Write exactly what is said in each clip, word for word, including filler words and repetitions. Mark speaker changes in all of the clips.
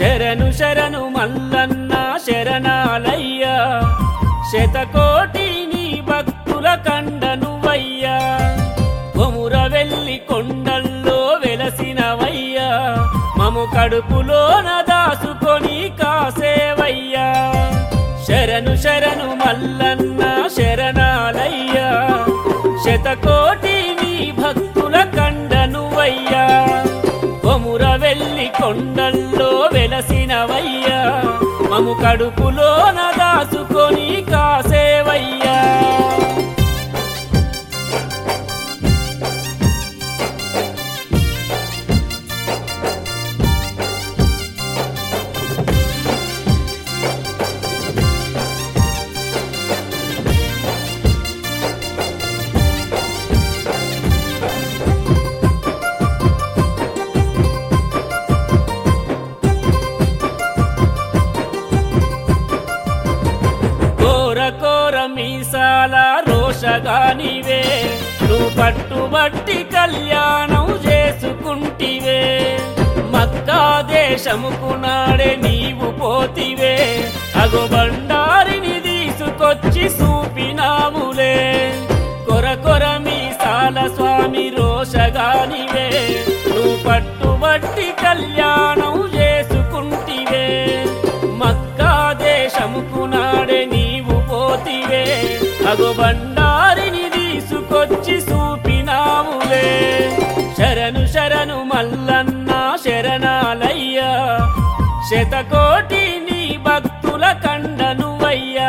Speaker 1: శరణు శరణు మల్లన్న శరణాలయ్యా, శతకోటి నీ భక్తుల కండ నువ్వయ్యా, కొమురవెల్లి కొండల్లో వెలసినవయ్యా, మము కడుపులోన దాసుకొని కాసేవయ్యా. శరణు శరణు మల్లన్న శరణాలయ్యా, శతకోటి నీ భక్తుల కండ నువ్వయ్యా, కొమురవెల్లి కొండల్లో వెలసినవయ్యా, మము కడుపులోన దాసుకొని కాసేవయ్యా. కోర మీసాల రోషగానివే, నువ్వు పట్టుబట్టి కళ్యాణం చేసుకుంటివే, మక్కా దేశముకు నాడే నీవు పోతివే, అగో బండారిని తీసుకొచ్చి చూపినావులే. కొర కొర మీసాల స్వామి రోషగానివే, నువ్వు పట్టుబట్టి కళ్యాణం చేసుకుంటివే, మక్కా దేశముకు నాడే నీవు పోతివే, అగో బండారిని తీసుకొచ్చి చూపినావులే. శరణు శరణు మల్లన్న శరణాలయ్యా, శతకోటి నీ భక్తుల కండ నువ్వయ్యా.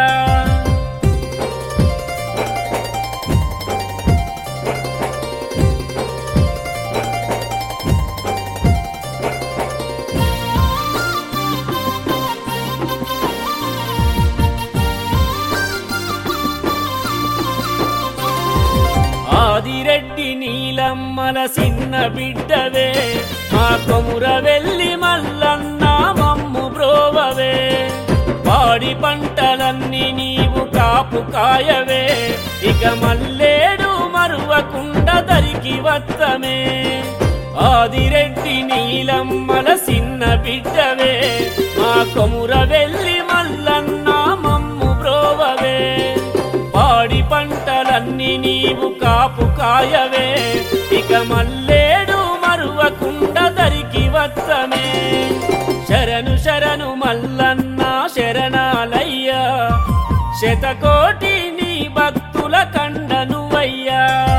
Speaker 1: ఆదిరెడ్డి నీలమ్మల చిన్న బిడ్డవే, మా కొమురవెల్లి మల్లన్న మమ్ము బ్రోవవే, పాడి పంటలన్నీ నీవు కాపు కాయవే, ఇక మల్లేడు మరువకుండా దరికి వత్తమే. ఆదిరెడ్డి నీలమ్మల చిన్న బిడ్డవే, మా కొమురవెల్లి మల్లన్న మమ్ము బ్రోవవే, పాడి పంటలన్నీ నీవు కాపు కాయవే, ఇక మల్లేడు మరువకుండా దరికి వత్తమే. శరణు శరణు మల్లన్న శరణాలయ్యా, శతకోటి నీ భక్తుల కండ నువ్వయ్యా.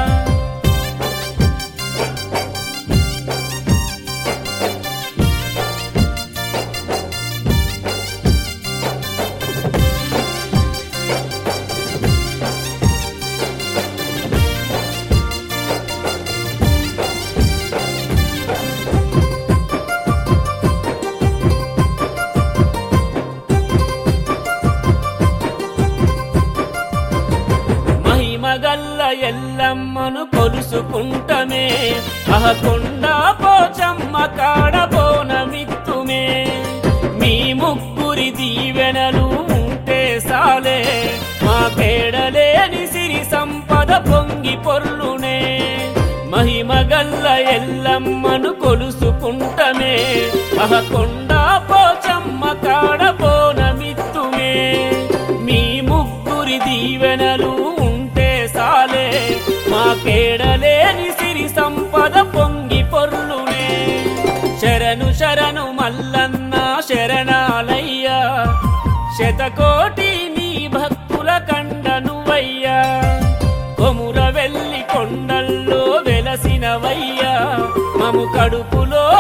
Speaker 1: మహిమగల్ల ఎల్లమ్మను కొలుసుకుంటమే, అహ కొండ పోచమ్మ కాడ బోనమిత్తుమే, మీ ముగ్గురి దీవెనలు ఉంటే సాలే, మా కేడలేని సిరి సంపద పొంగి పొర్లునే. మహిమగల్ల ఎల్లమ్మను కొలుసుకుంటమే, అహ కొండ పోచమ్మ కాడ బోనమిత్తుమే, మీ ముగ్గురి దీవెనలు ఉంటే సాలే, మా కేడలేని సిరి సంపద పొంగి పొర్లునే. శరణు శరణు మల్లన్న శరణాలయ్యా, శతకోటి నీ భక్తుల కండ నువ్వయ్యా, కొమురవెల్లి కొండల్లో వెలసినవయ్యా, మము కడుపులో